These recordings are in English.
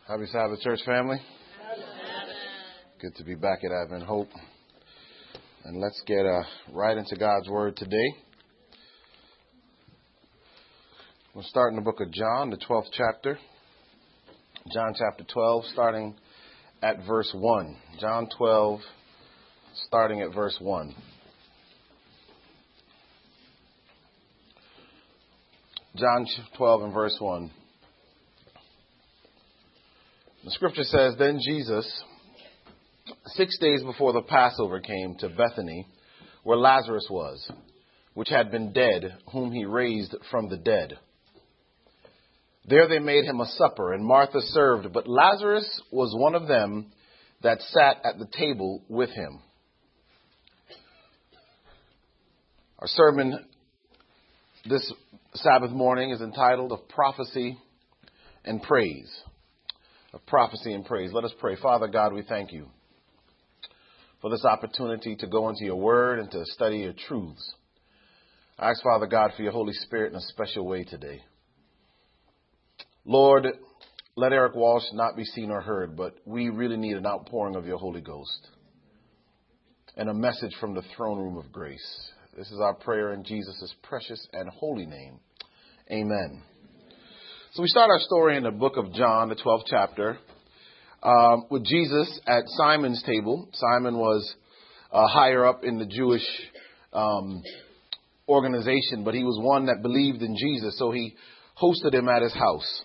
Happy Sabbath, church family. Good to be back at Advent Hope. And let's get right into God's Word today. We'll start in the book of John, the 12th chapter. John chapter 12, starting at verse 1. John 12, starting at verse 1. John 12 and verse 1. The scripture says, Then Jesus, 6 days before the Passover, came to Bethany, where Lazarus was, which had been dead, whom he raised from the dead. There they made him a supper, and Martha served, but Lazarus was one of them that sat at the table with him. Our sermon this Sabbath morning is entitled Of Prophecy and Praise. Of prophecy and praise. Let us pray. Father God, we thank you for this opportunity to go into your word and to study your truths. I ask, Father God, for your Holy Spirit in a special way today. Lord, let Eric Walsh not be seen or heard, but we really need an outpouring of your Holy Ghost and a message from the throne room of grace. This is our prayer in Jesus' precious and holy name. Amen. So we start our story in the book of John, the 12th chapter, with Jesus at Simon's table. Simon was higher up in the Jewish organization, but he was one that believed in Jesus, so he hosted him at his house.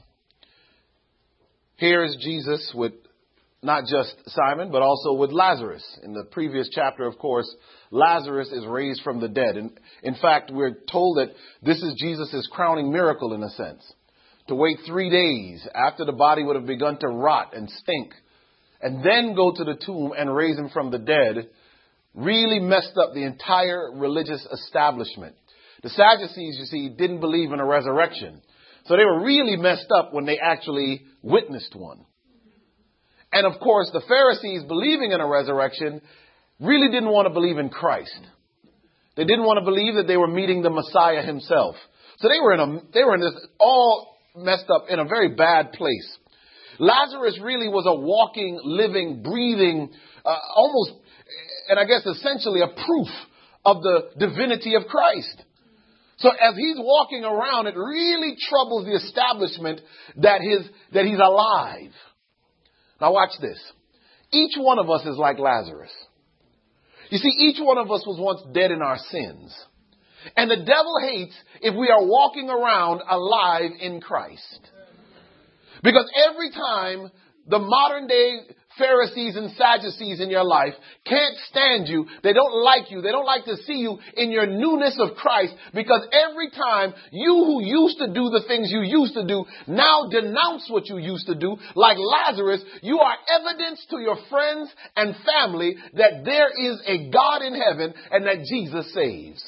Here is Jesus with not just Simon, but also with Lazarus. In the previous chapter, of course, Lazarus is raised from the dead. And in fact, we're told that this is Jesus' crowning miracle in a sense. To wait 3 days after the body would have begun to rot and stink, and then go to the tomb and raise him from the dead, really messed up the entire religious establishment. The Sadducees, you see, didn't believe in a resurrection. So they were really messed up when they actually witnessed one. And of course, the Pharisees, believing in a resurrection, really didn't want to believe in Christ. They didn't want to believe that they were meeting the Messiah himself. So they were in this all messed up in a very bad place. Lazarus really was a walking, living, breathing, almost, and I guess essentially a proof of the divinity of Christ. So as he's walking around, it really troubles the establishment that he's alive. Now watch this. Each one of us is like Lazarus. You see, each one of us was once dead in our sins. And the devil hates if we are walking around alive in Christ. Because every time the modern day Pharisees and Sadducees in your life can't stand you, they don't like you, they don't like to see you in your newness of Christ, because every time you who used to do the things you used to do now denounce what you used to do, like Lazarus, you are evidence to your friends and family that there is a God in heaven and that Jesus saves.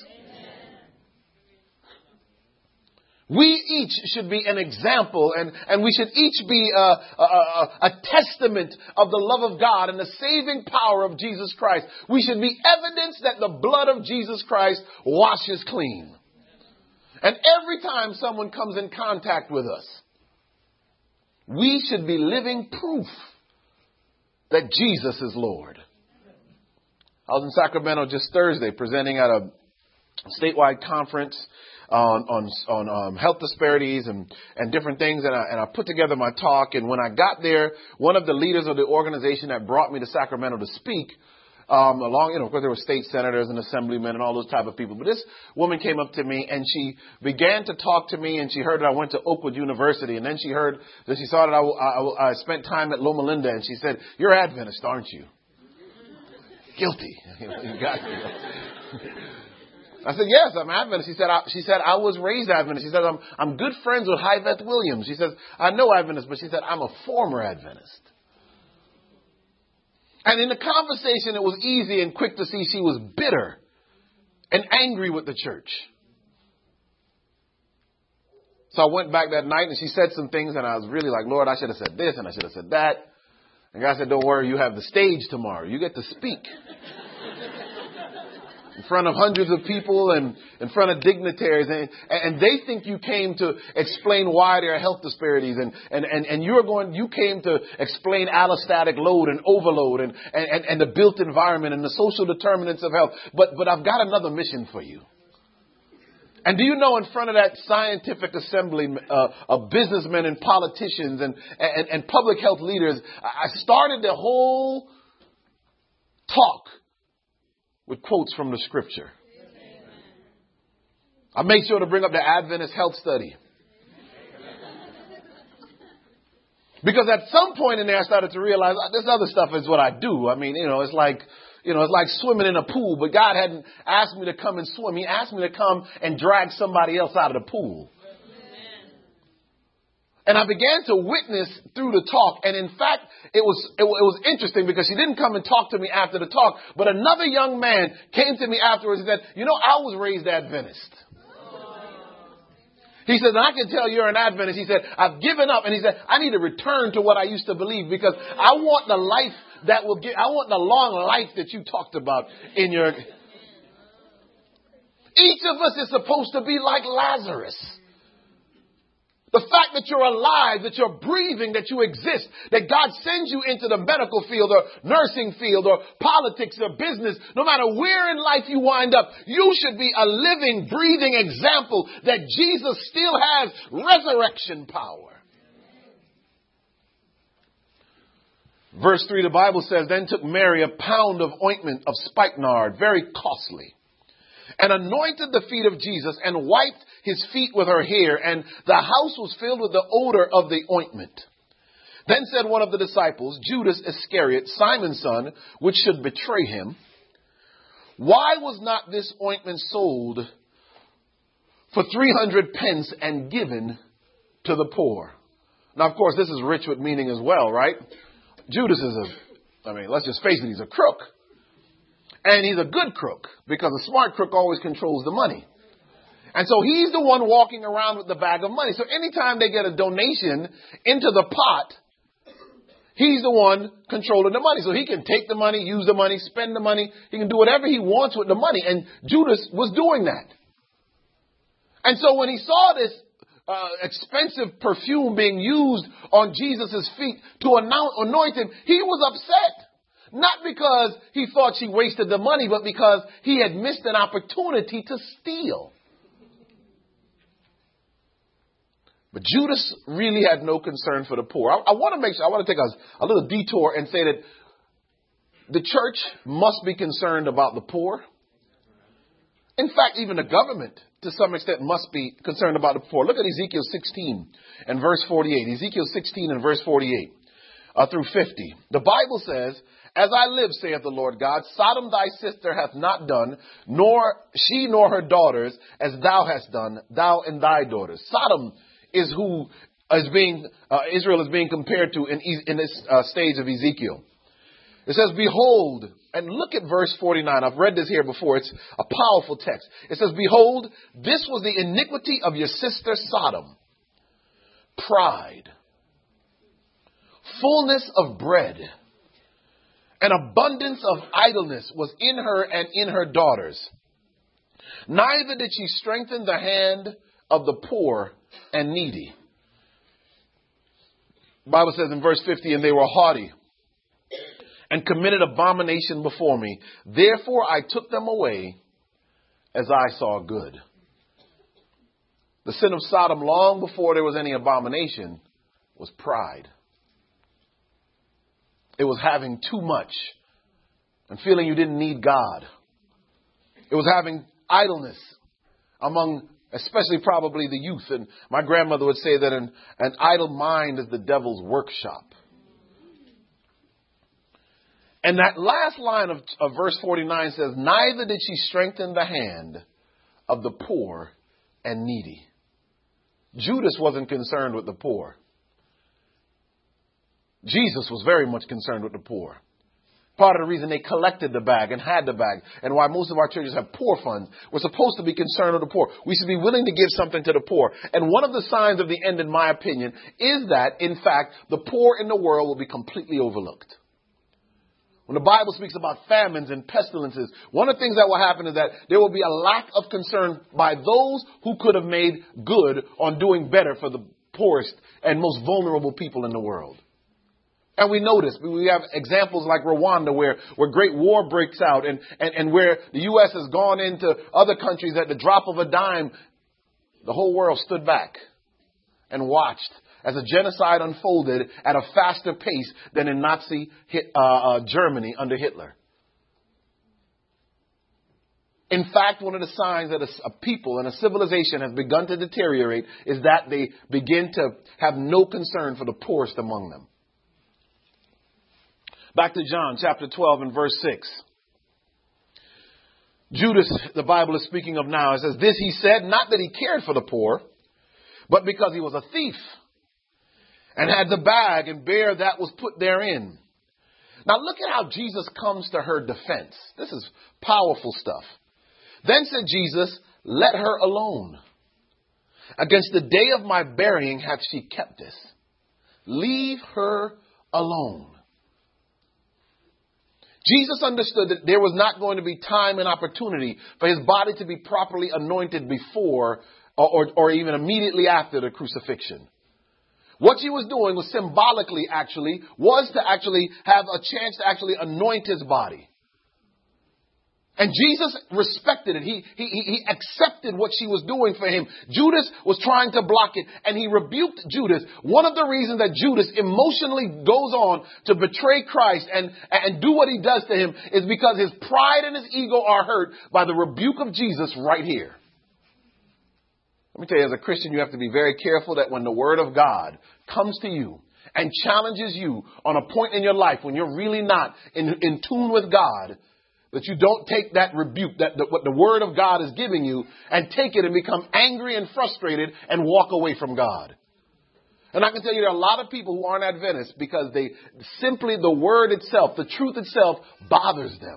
We each should be an example, and we should each be a testament of the love of God and the saving power of Jesus Christ. We should be evidence that the blood of Jesus Christ washes clean. And every time someone comes in contact with us, we should be living proof that Jesus is Lord. I was in Sacramento just Thursday presenting at a statewide conference on health disparities and different things. And I put together my talk. And when I got there, one of the leaders of the organization that brought me to Sacramento to speak, of course, there were state senators and assemblymen and all those type of people. But this woman came up to me and she began to talk to me, and she heard that I went to Oakwood University. And then she saw that I spent time at Loma Linda, and she said, "You're Adventist, aren't you?" Guilty. You got me. I said, "Yes, I'm Adventist." She said, "I was raised Adventist." She said, I'm good friends with Hyvette Williams. She says, "I know Adventist," but she said, "I'm a former Adventist." And in the conversation, it was easy and quick to see she was bitter and angry with the church. So I went back that night and she said some things, and I was really like, "Lord, I should have said this and I should have said that." And God said, "Don't worry, you have the stage tomorrow. You get to speak." in front of hundreds of people and in front of dignitaries. And they think you came to explain why there are health disparities. And you came to explain allostatic load and overload and the built environment and the social determinants of health. But I've got another mission for you. And do you know, in front of that scientific assembly of businessmen and politicians and public health leaders, I started the whole talk with quotes from the scripture. I made sure to bring up the Adventist health study. Because at some point in there, I started to realize this other stuff is what I do. I mean, it's like swimming in a pool, but God hadn't asked me to come and swim. He asked me to come and drag somebody else out of the pool. And I began to witness through the talk. And in fact, it was interesting because she didn't come and talk to me after the talk. But another young man came to me afterwards and said, I was raised Adventist. He said, and I can tell you're an Adventist. He said, I've given up. And he said, I need to return to what I used to believe because I want the life I want the long life that you talked about in your. Each of us is supposed to be like Lazarus. The fact that you're alive, that you're breathing, that you exist, that God sends you into the medical field or nursing field or politics or business, no matter where in life you wind up, you should be a living, breathing example that Jesus still has resurrection power. Verse 3, the Bible says, then took Mary a pound of ointment of spikenard, very costly, and anointed the feet of Jesus and wiped his feet with her hair, and the house was filled with the odor of the ointment. Then said one of the disciples, Judas Iscariot, Simon's son, which should betray him, why was not this ointment sold for 300 pence and given to the poor? Now, of course, this is rich with meaning as well, right? Judas is let's just face it, he's a crook. And he's a good crook because a smart crook always controls the money. And so he's the one walking around with the bag of money. So anytime they get a donation into the pot, he's the one controlling the money. So he can take the money, use the money, spend the money. He can do whatever he wants with the money. And Judas was doing that. And so when he saw this expensive perfume being used on Jesus' feet to anoint him, he was upset. Not because he thought she wasted the money, but because he had missed an opportunity to steal. But Judas really had no concern for the poor. I want to take a little detour and say that the church must be concerned about the poor. In fact, even the government, to some extent, must be concerned about the poor. Look at Ezekiel 16 and verse 48. Ezekiel 16 and verse 48 through 50. The Bible says, as I live, saith the Lord God, Sodom thy sister hath not done, nor she nor her daughters, as thou hast done, thou and thy daughters. Sodom is who Israel is being compared to in this stage of Ezekiel. It says, behold, and look at verse 49. I've read this here before. It's a powerful text. It says, behold, this was the iniquity of your sister Sodom. Pride, fullness of bread, an abundance of idleness was in her and in her daughters. Neither did she strengthen the hand of the poor and needy. The Bible says in verse 50, and they were haughty and committed abomination before me. Therefore I took them away as I saw good. The sin of Sodom, long before there was any abomination, was pride. It was having too much and feeling you didn't need God. It was having idleness among, especially probably the youth. And my grandmother would say that an idle mind is the devil's workshop. And that last line of verse 49 says, neither did she strengthen the hand of the poor and needy. Judas wasn't concerned with the poor. Jesus was very much concerned with the poor. Part of the reason they collected the bag and had the bag, and why most of our churches have poor funds, we're supposed to be concerned with the poor. We should be willing to give something to the poor. And one of the signs of the end, in my opinion, is that, in fact, the poor in the world will be completely overlooked. When the Bible speaks about famines and pestilences, one of the things that will happen is that there will be a lack of concern by those who could have made good on doing better for the poorest and most vulnerable people in the world. And we notice, we have examples like Rwanda where great war breaks out and where the U.S. has gone into other countries at the drop of a dime. The whole world stood back and watched as a genocide unfolded at a faster pace than in Nazi Germany under Hitler. In fact, one of the signs that a people and a civilization has begun to deteriorate is that they begin to have no concern for the poorest among them. Back to John chapter 12 and verse 6. Judas, the Bible is speaking of now, it says, "This he said, not that he cared for the poor, but because he was a thief, and had the bag and bare that was put therein." Now look at how Jesus comes to her defense. This is powerful stuff. "Then said Jesus, let her alone. Against the day of my burying hath she kept this. Leave her alone." Jesus understood that there was not going to be time and opportunity for his body to be properly anointed before or even immediately after the crucifixion. What she was doing was symbolically was to have a chance to anoint his body. And Jesus respected it. He accepted what she was doing for him. Judas was trying to block it, and he rebuked Judas. One of the reasons that Judas emotionally goes on to betray Christ and do what he does to him is because his pride and his ego are hurt by the rebuke of Jesus right here. Let me tell you, as a Christian, you have to be very careful that when the word of God comes to you and challenges you on a point in your life when you're really not in tune with God, that you don't take that rebuke, what the word of God is giving you, and take it and become angry and frustrated and walk away from God. And I can tell you there are a lot of people who aren't Adventists because the word itself, the truth itself, bothers them.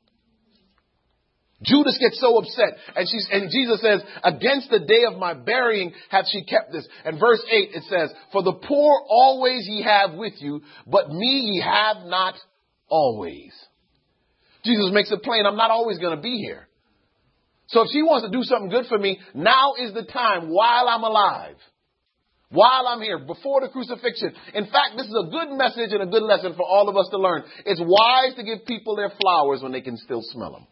Judas gets so upset, and Jesus says, "Against the day of my burying hath she kept this." And verse 8, it says, "For the poor always ye have with you, but me ye have not always." Jesus makes it plain, I'm not always going to be here. So if she wants to do something good for me, now is the time while I'm alive, while I'm here, before the crucifixion. In fact, this is a good message and a good lesson for all of us to learn. It's wise to give people their flowers when they can still smell them.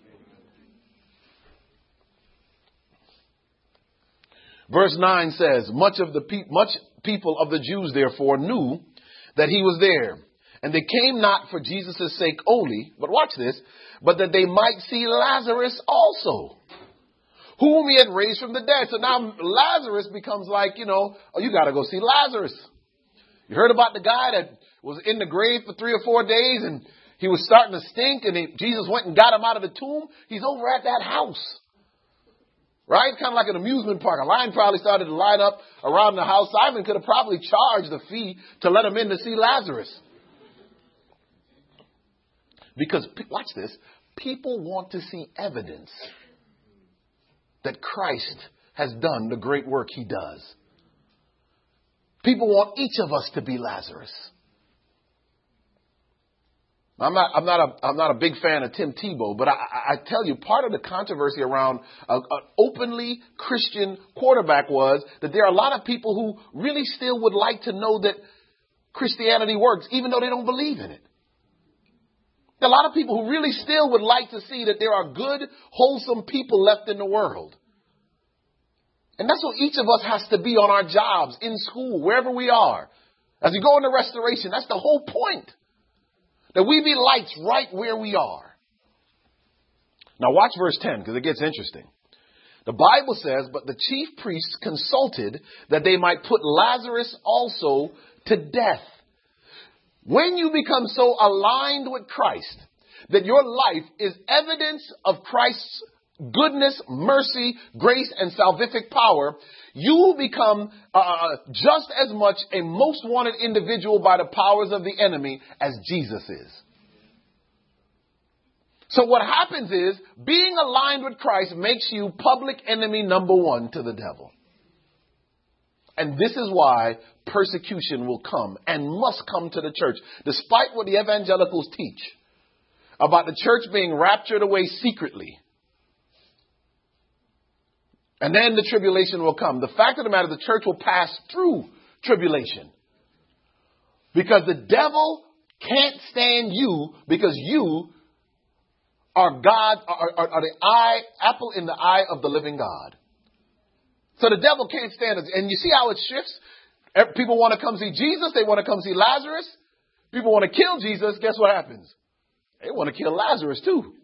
Verse 9 says, much people of the Jews, therefore, knew that he was there. And they came not for Jesus' sake only, but watch this, but that they might see Lazarus also, whom he had raised from the dead. So now Lazarus becomes like, you got to go see Lazarus. You heard about the guy that was in the grave for 3 or 4 days and he was starting to stink and Jesus went and got him out of the tomb. He's over at that house. Right? Kind of like an amusement park. A line probably started to line up around the house. Simon could have probably charged a fee to let him in to see Lazarus. Because, watch this, people want to see evidence that Christ has done the great work he does. People want each of us to be Lazarus. I'm not a big fan of Tim Tebow, but I tell you, part of the controversy around an openly Christian quarterback was that there are a lot of people who really still would like to know that Christianity works, even though they don't believe in it. There are a lot of people who really still would like to see that there are good, wholesome people left in the world. And that's what each of us has to be on our jobs, in school, wherever we are. As we go into restoration, that's the whole point. That we be lights right where we are. Now watch verse 10 because it gets interesting. The Bible says, but the chief priests consulted that they might put Lazarus also to death. When you become so aligned with Christ that your life is evidence of Christ's goodness, mercy, grace, and salvific power, you will become just as much a most wanted individual by the powers of the enemy as Jesus is. So what happens is, being aligned with Christ makes you public enemy number 1 to the devil. And this is why persecution will come and must come to the church, despite what the evangelicals teach about the church being raptured away secretly. And then the tribulation will come. The fact of the matter, the church will pass through tribulation. Because the devil can't stand you because you are God, are the apple in the eye of the living God. So the devil can't stand it. And you see how it shifts? People want to come see Jesus. They want to come see Lazarus. People want to kill Jesus. Guess what happens? They want to kill Lazarus too.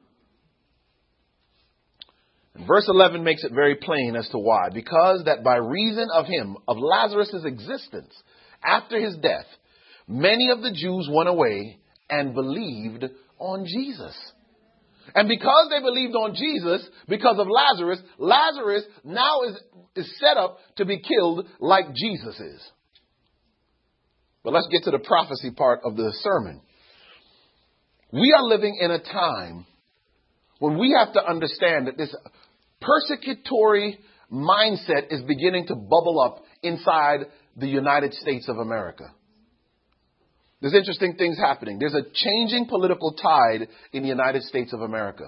And verse 11 makes it very plain as to why. Because that by reason of him, of Lazarus' existence, after his death, many of the Jews went away and believed on Jesus. And because they believed on Jesus, because of Lazarus, Lazarus now is set up to be killed like Jesus is. But let's get to the prophecy part of the sermon. We are living in a time when we have to understand that this persecutory mindset is beginning to bubble up inside the United States of America. There's interesting things happening. There's a changing political tide in the United States of America.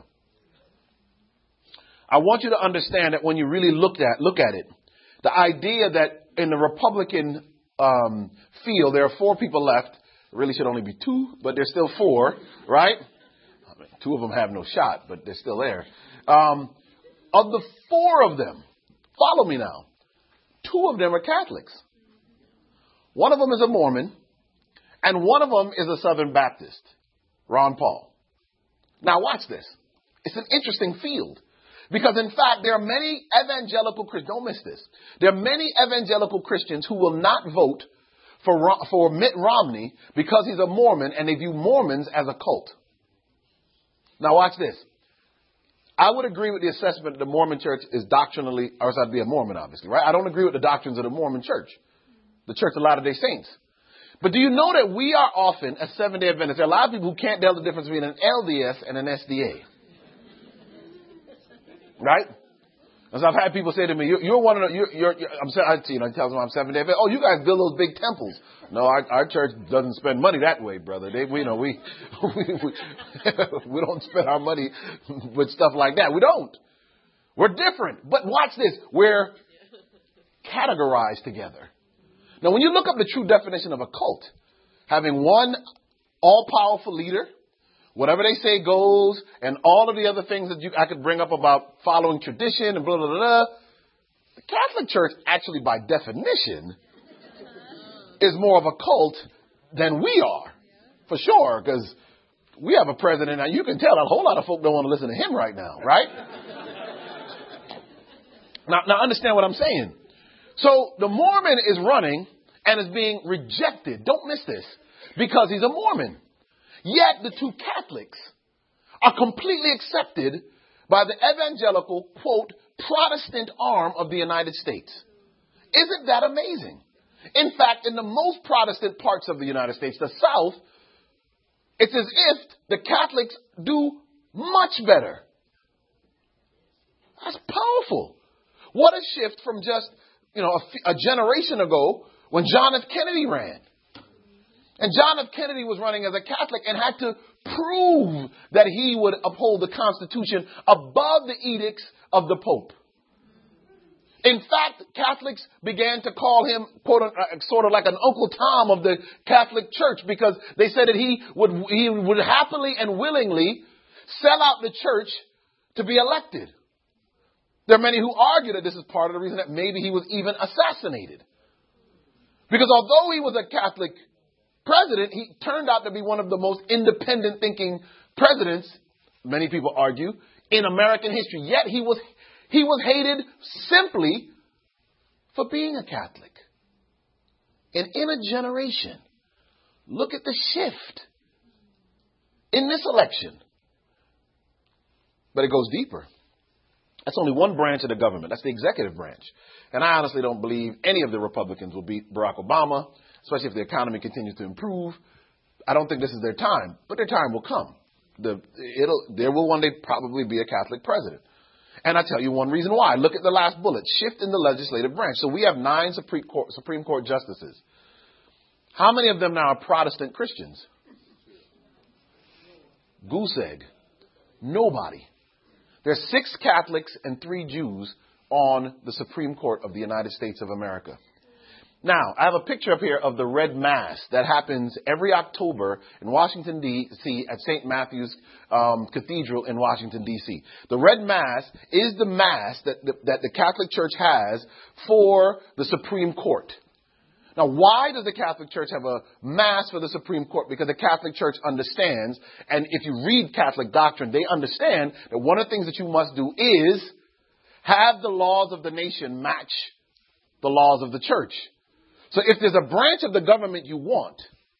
I want you to understand that when you really look at it, the idea that in the Republican field, there are 4 people left. It really should only be 2, but there's still 4, right? I mean, 2 of them have no shot, but they're still there. Of the 4 of them, follow me now, 2 of them are Catholics. One of them is a Mormon. And one of them is a Southern Baptist, Ron Paul. Now watch this. It's an interesting field. Because in fact, there are many evangelical Christians, don't miss this. There are many evangelical Christians who will not vote for Mitt Romney because he's a Mormon and they view Mormons as a cult. Now watch this. I would agree with the assessment that the Mormon church is doctrinally, or else I'd be a Mormon obviously, right? I don't agree with the doctrines of the Mormon church, the Church of Latter-day Saints. But do you know that we are often a Seventh-day Adventist? There are a lot of people who can't tell the difference between an LDS and an SDA. Right? And so I've had people say to me, you're one of the, I tell them I'm Seventh-day Adventist. Oh, you guys build those big temples. No, our church doesn't spend money that way, brother. We don't spend our money with stuff like that. We don't. We're different. But watch this. We're categorized together. Now, when you look up the true definition of a cult, having one all-powerful leader, whatever they say goes, and all of the other things that I could bring up about following tradition and blah, blah, blah, blah, the Catholic Church, actually by definition, is more of a cult than we are, for sure, because we have a president, and you can tell a whole lot of folk don't want to listen to him right now, right? Now understand what I'm saying. So the Mormon is running and is being rejected. Don't miss this. Because he's a Mormon. Yet the 2 Catholics are completely accepted by the evangelical, quote, Protestant arm of the United States. Isn't that amazing? In fact, in the most Protestant parts of the United States, the South, it's as if the Catholics do much better. That's powerful. What a shift from just a generation ago when John F. Kennedy ran. And John F. Kennedy was running as a Catholic and had to prove that he would uphold the Constitution above the edicts of the Pope. In fact, Catholics began to call him, quote, sort of like an Uncle Tom of the Catholic Church, because they said that he would happily and willingly sell out the church to be elected. There are many who argue that this is part of the reason that maybe he was even assassinated. Because although he was a Catholic president, he turned out to be one of the most independent thinking presidents, many people argue, in American history. Yet he was hated simply for being a Catholic. And in a generation, look at the shift in this election. But it goes deeper. That's only one branch of the government. That's the executive branch. And I honestly don't believe any of the Republicans will beat Barack Obama, especially if the economy continues to improve. I don't think this is their time, but their time will come. There will one day probably be a Catholic president. And I tell you one reason why. Look at the last bullet, shift in the legislative branch. So we have 9 Supreme Court justices. How many of them now are Protestant Christians? Goose egg. Nobody. There's 6 Catholics and 3 Jews on the Supreme Court of the United States of America. Now, I have a picture up here of the Red Mass that happens every October in Washington, D.C. at St. Matthew's Cathedral in Washington, D.C. The Red Mass is the Mass that the Catholic Church has for the Supreme Court. Now, why does the Catholic Church have a Mass for the Supreme Court? Because the Catholic Church understands, and if you read Catholic doctrine, they understand that one of the things that you must do is have the laws of the nation match the laws of the church. So if there's a branch of the government you want,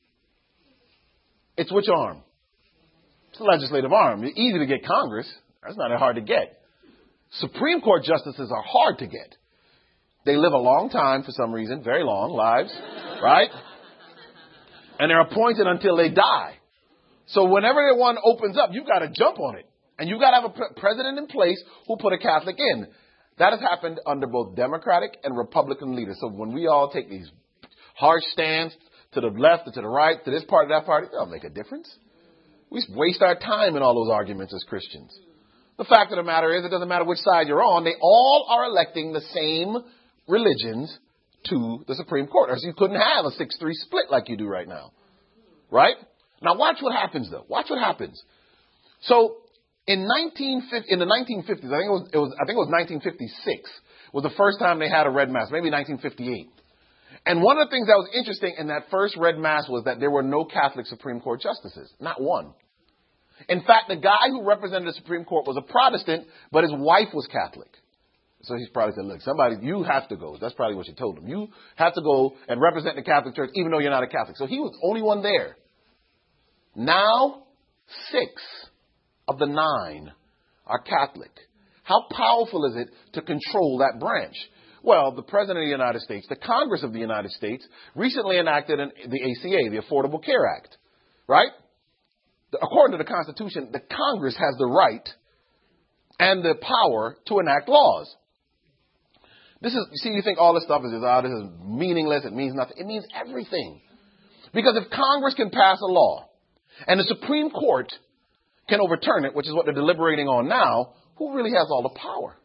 it's which arm? It's the legislative arm. It's easy to get Congress. That's not that hard to get. Supreme Court justices are hard to get. They live a long time for some reason, very long lives, right? And they're appointed until they die. So whenever one opens up, you've got to jump on it. And you've got to have a president in place who put a Catholic in. That has happened under both Democratic and Republican leaders. So when we all take these harsh stands to the left or to the right, to this party, that party, it don't make a difference. We waste our time in all those arguments as Christians. The fact of the matter is, it doesn't matter which side you're on. They all are electing the same religions to the Supreme Court. Or so you couldn't have a 6-3 split like you do right now. Right? Now watch what happens though. Watch what happens. So in the 1950s, I think it was 1956 was the first time they had a Red Mass, maybe 1958. And one of the things that was interesting in that first Red Mass was that there were no Catholic Supreme Court justices. Not one. In fact, the guy who represented the Supreme Court was a Protestant, but his wife was Catholic. So he's probably said, look, you have to go. That's probably what she told him. You have to go and represent the Catholic Church, even though you're not a Catholic. So he was the only one there. Now, 6 of the 9 are Catholic. How powerful is it to control that branch? Well, the President of the United States, the Congress of the United States, recently enacted the ACA, the Affordable Care Act, right? According to the Constitution, the Congress has the right and the power to enact laws. You think all this stuff is this is meaningless, it means nothing. It means everything. Because if Congress can pass a law and the Supreme Court can overturn it, which is what they're deliberating on now, who really has all the power?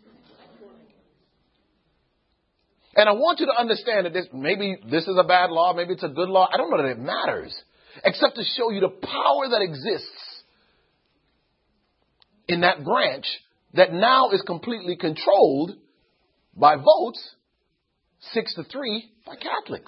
And I want you to understand that maybe this is a bad law, maybe it's a good law. I don't know that it matters, except to show you the power that exists in that branch that now is completely controlled by votes, 6-3, by Catholics.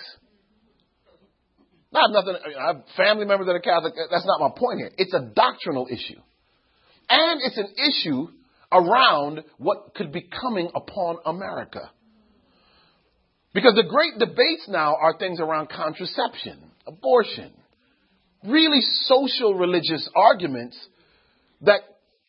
I have family members that are Catholic. That's not my point here. It's a doctrinal issue. And it's an issue around what could be coming upon America. Because the great debates now are things around contraception, abortion, really social religious arguments that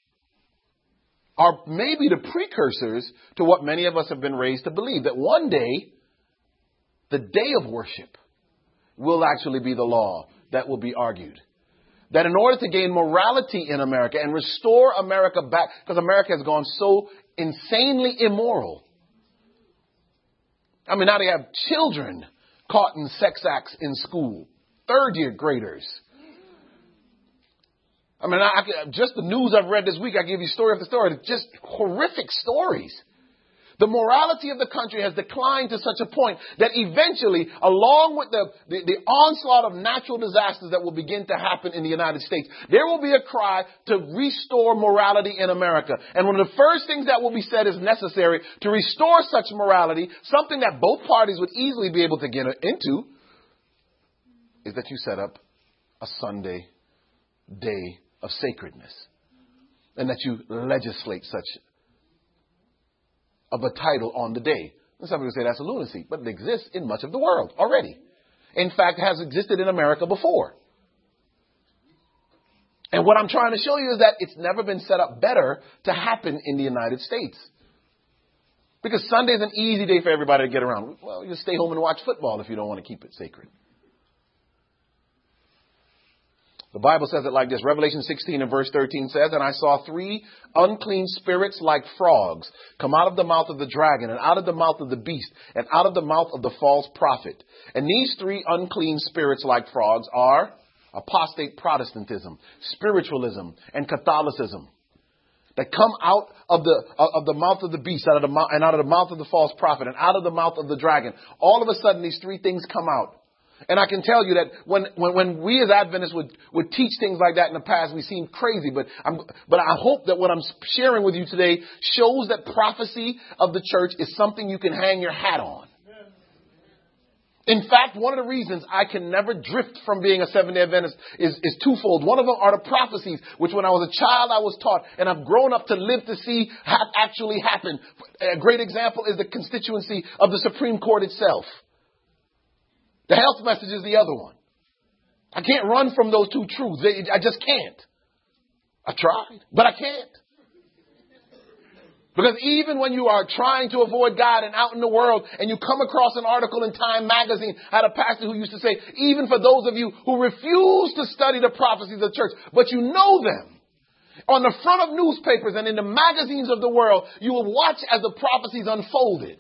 are maybe the precursors to what many of us have been raised to believe, that one day, the day of worship will actually be the law that will be argued. That in order to gain morality in America and restore America back, because America has gone so insanely immoral. I mean, now they have children caught in sex acts in school, 3rd-year graders. I mean, just the news I've read this week, I give you story after story, just horrific stories. The morality of the country has declined to such a point that eventually, along with the onslaught of natural disasters that will begin to happen in the United States, there will be a cry to restore morality in America. And one of the first things that will be said is necessary to restore such morality, something that both parties would easily be able to get into, is that you set up a Sunday day of sacredness. And that you legislate such of a title on the day. And some people say that's a lunacy, but it exists in much of the world already. In fact, it has existed in America before. And what I'm trying to show you is that it's never been set up better to happen in the United States. Because Sunday is an easy day for everybody to get around. Well, you stay home and watch football if you don't want to keep it sacred. The Bible says it like this. Revelation 16 and verse 13 says, and I saw 3 unclean spirits like frogs come out of the mouth of the dragon and out of the mouth of the beast and out of the mouth of the false prophet. And these 3 unclean spirits like frogs are apostate Protestantism, spiritualism, and Catholicism. That come out of the mouth of the beast, out of the mouth of the false prophet, and out of the mouth of the dragon. All of a sudden, these 3 things come out. And I can tell you that when we as Adventists would teach things like that in the past, we seemed crazy. But I hope that what I'm sharing with you today shows that prophecy of the church is something you can hang your hat on. In fact, one of the reasons I can never drift from being a Seventh-day Adventist is twofold. One of them are the prophecies, which when I was a child I was taught, and I've grown up to live to see actually happen. A great example is the constituency of the Supreme Court itself. The health message is the other one. I can't run from those 2 truths. I just can't. I tried, but I can't. Because even when you are trying to avoid God and out in the world and you come across an article in Time magazine, I had a pastor who used to say, even for those of you who refuse to study the prophecies of the church, but you know them, on the front of newspapers and in the magazines of the world, you will watch as the prophecies unfolded.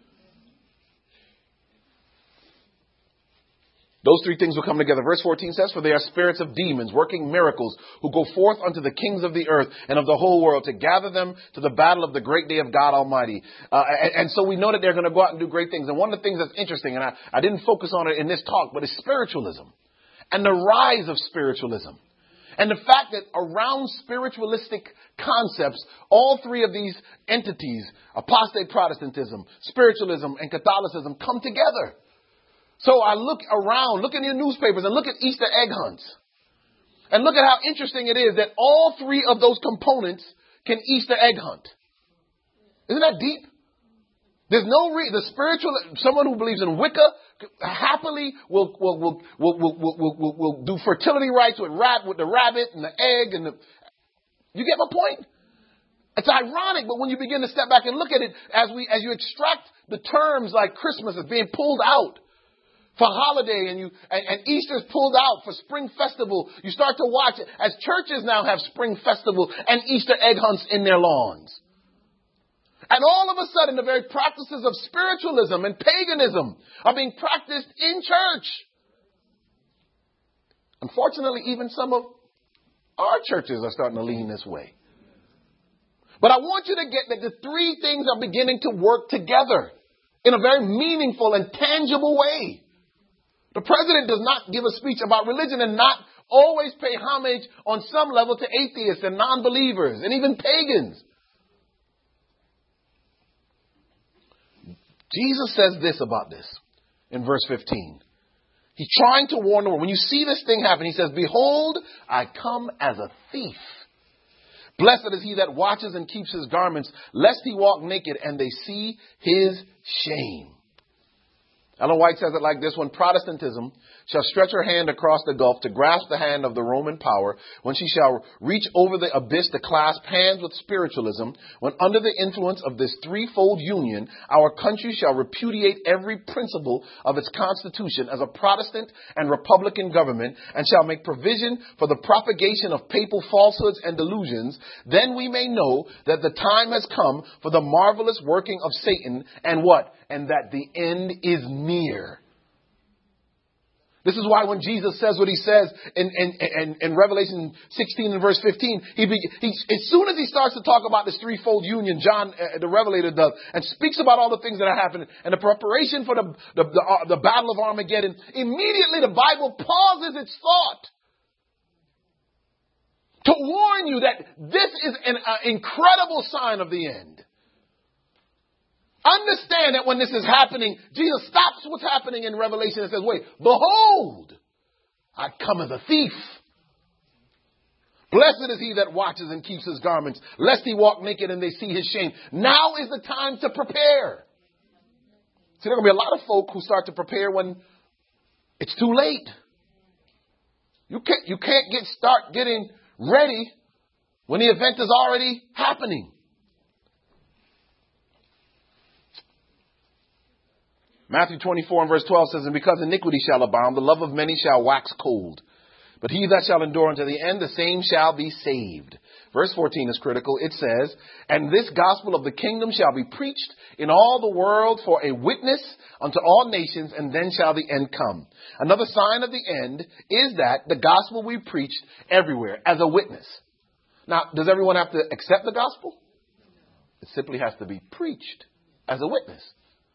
Those 3 things will come together. Verse 14 says, for they are spirits of demons working miracles who go forth unto the kings of the earth and of the whole world to gather them to the battle of the great day of God Almighty. And so we know that they're going to go out and do great things. And one of the things that's interesting, and I didn't focus on it in this talk, but it's spiritualism and the rise of spiritualism. And the fact that around spiritualistic concepts, all 3 of these entities, apostate Protestantism, spiritualism, and Catholicism, come together. So I look around, look in your newspapers and look at Easter egg hunts. And look at how interesting it is that all 3 of those components can Easter egg hunt. Isn't that deep? There's no the spiritual, someone who believes in Wicca happily will do fertility rites with the rabbit and the egg and you get my point? It's ironic, but when you begin to step back and look at it, as you extract the terms like Christmas is being pulled out for holiday and Easter's pulled out for spring festival, you start to watch it as churches now have spring festival and Easter egg hunts in their lawns. And all of a sudden, the very practices of spiritualism and paganism are being practiced in church. Unfortunately, even some of our churches are starting to lean this way. But I want you to get that the 3 things are beginning to work together in a very meaningful and tangible way. The president does not give a speech about religion and not always pay homage on some level to atheists and non-believers and even pagans. Jesus says this about this in verse 15. He's trying to warn the world. When you see this thing happen, he says, behold, I come as a thief. Blessed is he that watches and keeps his garments, lest he walk naked and they see his shame. Ellen White says it like this: when Protestantism shall stretch her hand across the gulf to grasp the hand of the Roman power, when she shall reach over the abyss to clasp hands with spiritualism, when under the influence of this threefold union, our country shall repudiate every principle of its constitution as a Protestant and Republican government, and shall make provision for the propagation of papal falsehoods and delusions, then we may know that the time has come for the marvelous working of Satan, and what? And that the end is near. This is why when Jesus says what he says in Revelation 16 and verse 15, as soon as he starts to talk about this threefold union, John, the Revelator, does, and speaks about all the things that are happening and the preparation for the battle of Armageddon, immediately the Bible pauses its thought to warn you that this is an incredible sign of the end. Understand that when this is happening, Jesus stops what's happening in Revelation and says, wait, behold, I come as a thief. Blessed is he that watches and keeps his garments, lest he walk naked and they see his shame. Now is the time to prepare. See, there are going to be a lot of folk who start to prepare when it's too late. You can't start getting ready when the event is already happening. Matthew 24 and verse 12 says, and because iniquity shall abound, the love of many shall wax cold. But he that shall endure unto the end, the same shall be saved. Verse 14 is critical. It says, and this gospel of the kingdom shall be preached in all the world for a witness unto all nations, and then shall the end come. Another sign of the end is that the gospel we preached everywhere as a witness. Now, does everyone have to accept the gospel? It simply has to be preached as a witness.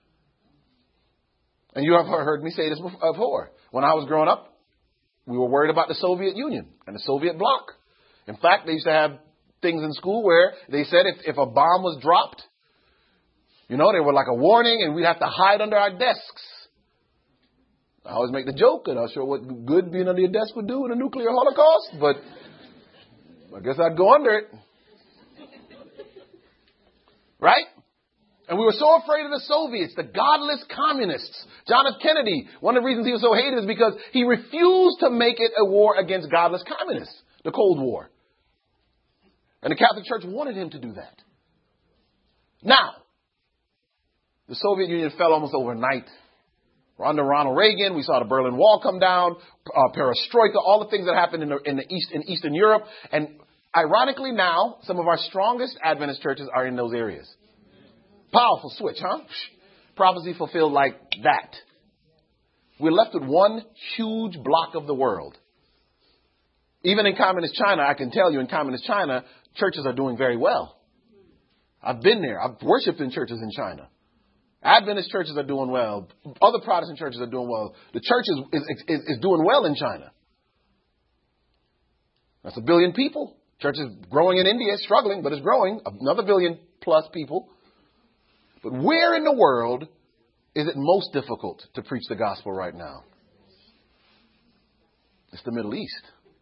And you have heard me say this before. When I was growing up, we were worried about the Soviet Union and the Soviet bloc. In fact, they used to have things in school where they said if a bomb was dropped, they were like a warning and we'd have to hide under our desks. I always make the joke, and I'm sure what good being under your desk would do in a nuclear holocaust, but I guess I'd go under it. Right? And we were so afraid of the Soviets, the godless communists. John F. Kennedy, one of the reasons he was so hated is because he refused to make it a war against godless communists, the Cold War. And the Catholic Church wanted him to do that. Now, the Soviet Union fell almost overnight. Under Ronald Reagan, we saw the Berlin Wall come down, perestroika, all the things that happened in Eastern Europe. And ironically now, some of our strongest Adventist churches are in those areas. Powerful switch, huh? Prophecy fulfilled like that. We're left with one huge block of the world. Even in communist China, I can tell you in communist China, churches are doing very well. I've been there. I've worshiped in churches in China. Adventist churches are doing well. Other Protestant churches are doing well. The church is doing well in China. That's 1 billion people. Church is growing in India, struggling, but it's growing. Another 1 billion plus people. But where in the world is it most difficult to preach the gospel right now? It's the Middle East.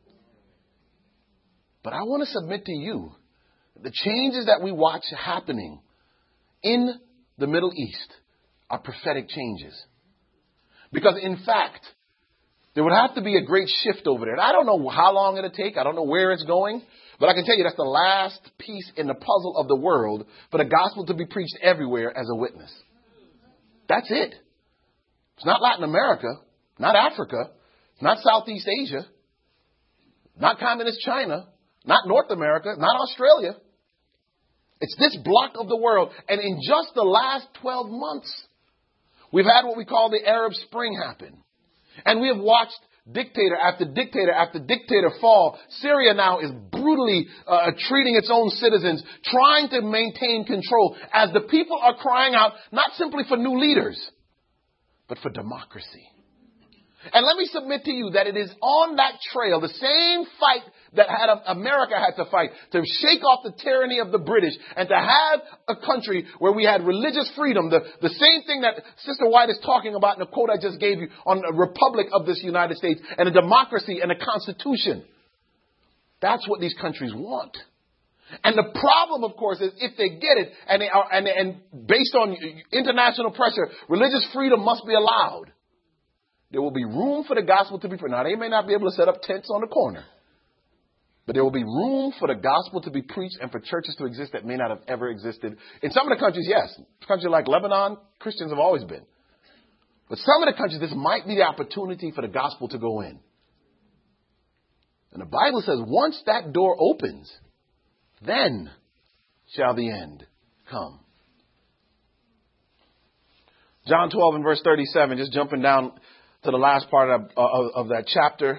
But I want to submit to you the changes that we watch happening in the Middle East are prophetic changes. Because in fact, there would have to be a great shift over there. And I don't know how long it'll take. I don't know where it's going. But I can tell you that's the last piece in the puzzle of the world for the gospel to be preached everywhere as a witness. That's it. It's not Latin America, not Africa, not Southeast Asia, not communist China, not North America, not Australia. It's this block of the world. And in just the last 12 months, we've had what we call the Arab Spring happen. And we have watched dictator after dictator after dictator fall. Syria now is brutally treating its own citizens, trying to maintain control as the people are crying out, not simply for new leaders, but for democracy. And let me submit to you that it is on that trail, the same fight that America had to fight to shake off the tyranny of the British and to have a country where we had religious freedom, the same thing that Sister White is talking about in the quote I just gave you on the republic of this United States and a democracy and a constitution. That's what these countries want. And the problem, of course, is if they get it and based on international pressure, religious freedom must be allowed. There will be room for the gospel to be preached. Now, they may not be able to set up tents on the corner, but there will be room for the gospel to be preached and for churches to exist that may not have ever existed. In some of the countries, yes. Countries like Lebanon, Christians have always been. But some of the countries, this might be the opportunity for the gospel to go in. And the Bible says once that door opens, then shall the end come. John 12 and verse 37, just jumping down to the last part of that chapter.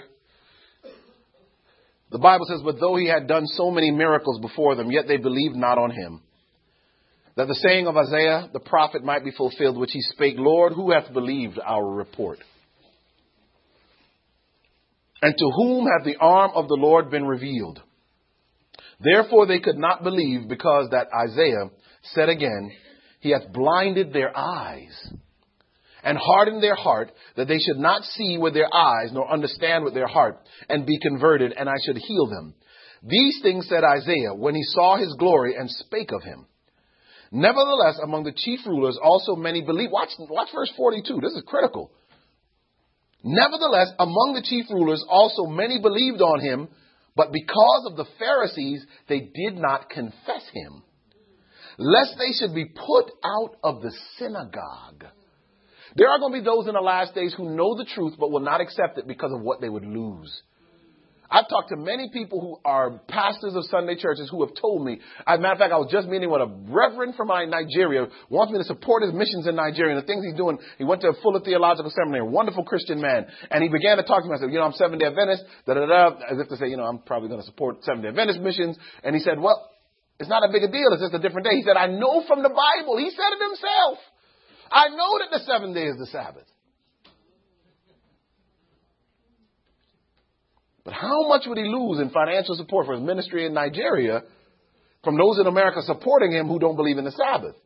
The Bible says, but though he had done so many miracles before them, yet they believed not on him. That the saying of Isaiah, the prophet, might be fulfilled, which he spake, Lord, who hath believed our report? And to whom hath the arm of the Lord been revealed? Therefore they could not believe, because that Isaiah said again, he hath blinded their eyes and hardened their heart, that they should not see with their eyes, nor understand with their heart, and be converted, and I should heal them. These things said Isaiah when he saw his glory and spake of him. Nevertheless, among the chief rulers also many believed. Watch verse 42. This is critical. Nevertheless, among the chief rulers also many believed on him, but because of the Pharisees, they did not confess him, lest they should be put out of the synagogue. There are going to be those in the last days who know the truth but will not accept it because of what they would lose. I've talked to many people who are pastors of Sunday churches who have told me, as a matter of fact, I was just meeting with a reverend from Nigeria, wants me to support his missions in Nigeria and the things he's doing. He went to a Fuller Theological Seminary, a wonderful Christian man. And he began to talk to me. I said, I'm Seventh-day Adventist, as if to say, I'm probably going to support Seventh-day Adventist missions. And he said, well, it's not a big a deal. It's just a different day. He said, I know from the Bible. He said it himself. I know that the seventh day is the Sabbath. But how much would he lose in financial support for his ministry in Nigeria from those in America supporting him who don't believe in the Sabbath?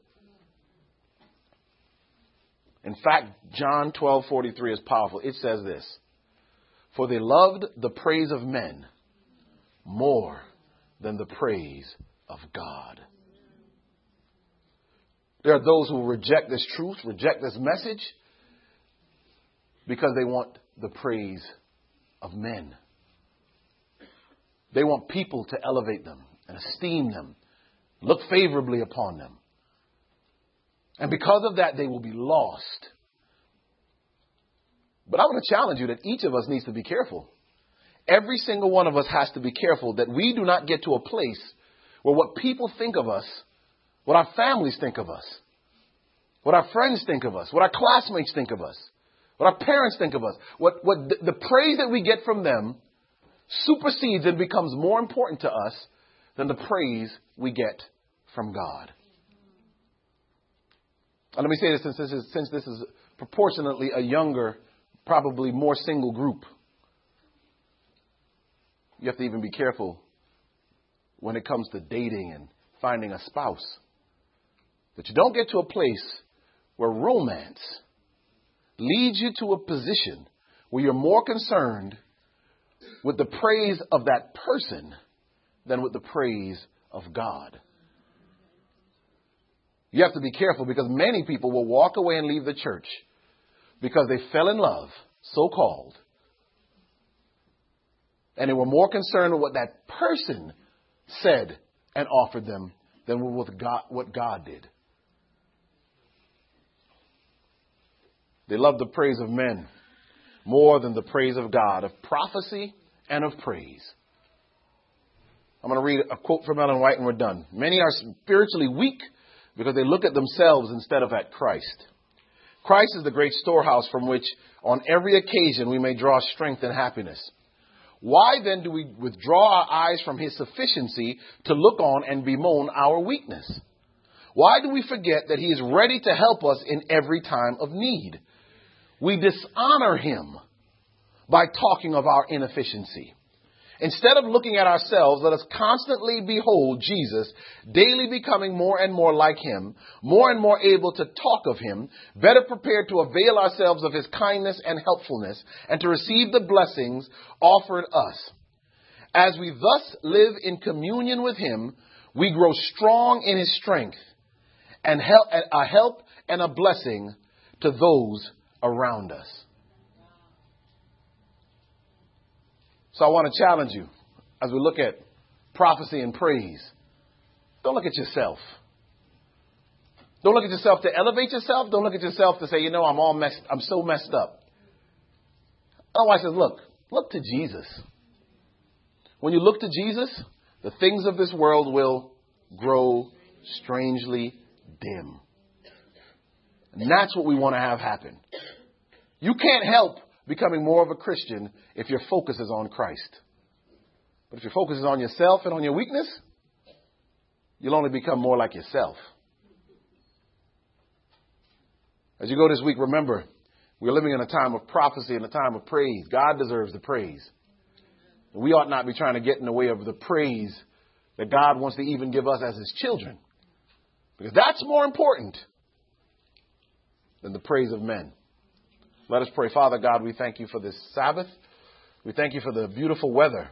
In fact, John 12:43 is powerful. It says this, for they loved the praise of men more than the praise of God. There are those who reject this truth, reject this message, because they want the praise of men. They want people to elevate them and esteem them, look favorably upon them. And because of that, they will be lost. But I want to challenge you that each of us needs to be careful. Every single one of us has to be careful that we do not get to a place where what people think of us, what our families think of us, what our friends think of us, what our classmates think of us, what our parents think of us, what the praise that we get from them supersedes and becomes more important to us than the praise we get from God. And let me say this, since this is proportionately a younger, probably more single group, you have to even be careful when it comes to dating and finding a spouse, that you don't get to a place where romance leads you to a position where you're more concerned with the praise of that person than with the praise of God. You have to be careful, because many people will walk away and leave the church because they fell in love, so-called, and they were more concerned with what that person said and offered them than with God, what God did. They loved the praise of men more than the praise of God, of prophecy and of praise. I'm going to read a quote from Ellen White and we're done. Many are spiritually weak because they look at themselves instead of at Christ. Christ is the great storehouse from which on every occasion we may draw strength and happiness. Why then do we withdraw our eyes from his sufficiency to look on and bemoan our weakness? Why do we forget that he is ready to help us in every time of need? We dishonor him by talking of our inefficiency. Instead of looking at ourselves, let us constantly behold Jesus, daily becoming more and more like him, more and more able to talk of him, better prepared to avail ourselves of his kindness and helpfulness, and to receive the blessings offered us. As we thus live in communion with him, we grow strong in his strength and a help and a blessing to those around us. So I want to challenge you as we look at prophecy and praise. Don't look at yourself. Don't look at yourself to elevate yourself. Don't look at yourself to say, I'm so messed up. Otherwise, says, look to Jesus. When you look to Jesus, the things of this world will grow strangely dim. And that's what we want to have happen. You can't help becoming more of a Christian if your focus is on Christ. But if your focus is on yourself and on your weakness, you'll only become more like yourself. As you go this week, remember, we're living in a time of prophecy and a time of praise. God deserves the praise. And we ought not be trying to get in the way of the praise that God wants to even give us as his children. Because that's more important than the praise of men. Let us pray. Father God, we thank you for this Sabbath. We thank you for the beautiful weather.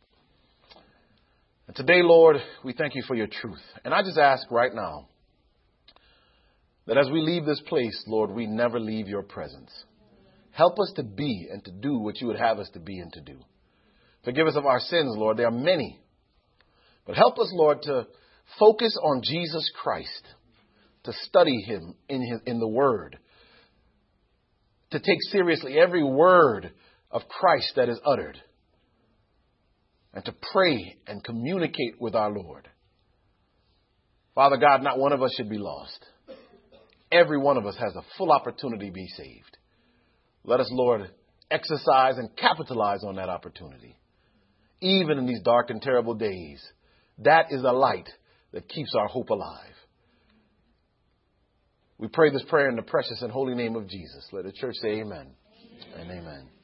And today, Lord, we thank you for your truth. And I just ask right now that as we leave this place, Lord, we never leave your presence. Help us to be and to do what you would have us to be and to do. Forgive us of our sins, Lord. There are many. But help us, Lord, to focus on Jesus Christ, to study him in the Word, to take seriously every word of Christ that is uttered. and to pray and communicate with our Lord. Father God, not one of us should be lost. Every one of us has a full opportunity to be saved. Let us, Lord, exercise and capitalize on that opportunity. Even in these dark and terrible days, that is a light that keeps our hope alive. We pray this prayer in the precious and holy name of Jesus. Let the church say amen and amen.